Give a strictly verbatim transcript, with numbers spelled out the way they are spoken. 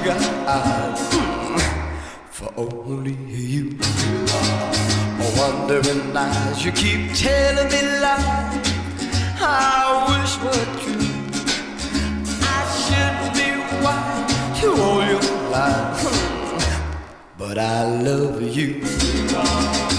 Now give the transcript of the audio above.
got eyes for only you. Wondering eyes, you keep telling me lies. I wish were true. I should be wise to all your lies, but I love you.